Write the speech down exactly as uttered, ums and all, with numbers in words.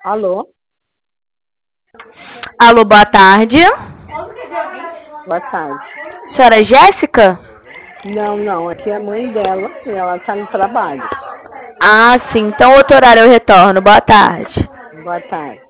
Alô? Alô, boa tarde. Boa tarde. Senhora Jéssica? Não, não, aqui é a mãe dela e ela tá no trabalho. Ah, sim. Então, outro horário eu retorno. Boa tarde. Boa tarde.